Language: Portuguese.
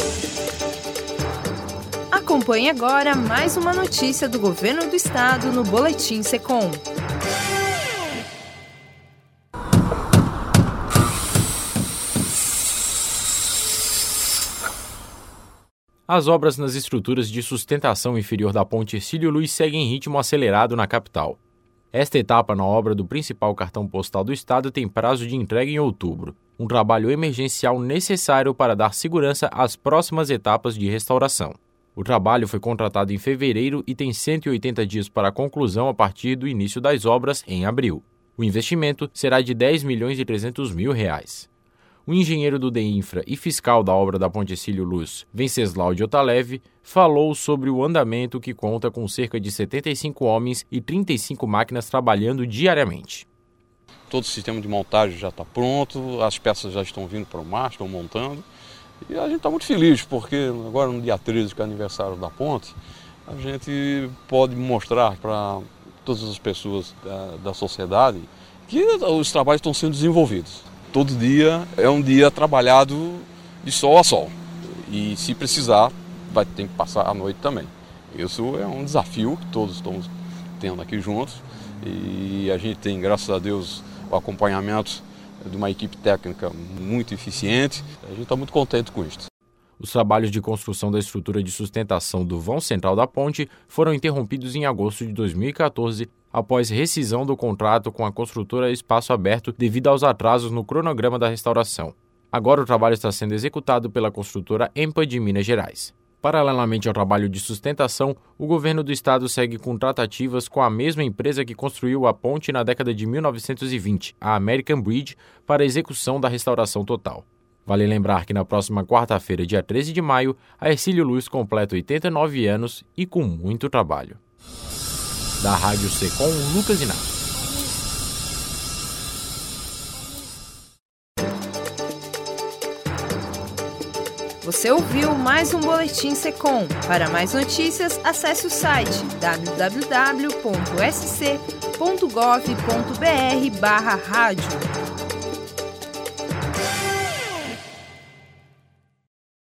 Acompanhe agora mais uma notícia do Governo do Estado no Boletim Secom. As obras nas estruturas de sustentação inferior da ponte Hercílio Luz seguem em ritmo acelerado na capital. Esta etapa na obra do principal cartão postal do estado tem prazo de entrega em outubro, um trabalho emergencial necessário para dar segurança às próximas etapas de restauração. O trabalho foi contratado em fevereiro e tem 180 dias para a conclusão a partir do início das obras em abril. O investimento será de R$10.300.000. O engenheiro do DEINFRA e fiscal da obra da ponte Hercílio Luz, Venceslau de Otalev, falou sobre o andamento que conta com cerca de 75 homens e 35 máquinas trabalhando diariamente. Todo o sistema de montagem já está pronto, as peças já estão vindo para o mar, estão montando. E a gente está muito feliz porque agora no dia 13, que é aniversário da ponte, a gente pode mostrar para todas as pessoas da sociedade que os trabalhos estão sendo desenvolvidos. Todo dia é um dia trabalhado de sol a sol. E se precisar, vai ter que passar a noite também. Isso é um desafio que todos estamos tendo aqui juntos. E a gente tem, graças a Deus, o acompanhamento de uma equipe técnica muito eficiente. A gente está muito contente com isso. Os trabalhos de construção da estrutura de sustentação do vão central da ponte foram interrompidos em agosto de 2014, após rescisão do contrato com a construtora Espaço Aberto devido aos atrasos no cronograma da restauração. Agora o trabalho está sendo executado pela construtora EMPA de Minas Gerais. Paralelamente ao trabalho de sustentação, o governo do estado segue com tratativas com a mesma empresa que construiu a ponte na década de 1920, a American Bridge, para a execução da restauração total. Vale lembrar que na próxima quarta-feira, dia 13 de maio, a Hercílio Luz completa 89 anos e com muito trabalho. Da Rádio Secom, Lucas Inácio. Você ouviu mais um Boletim Secom. Para mais notícias, acesse o site www.sc.gov.br/rádio.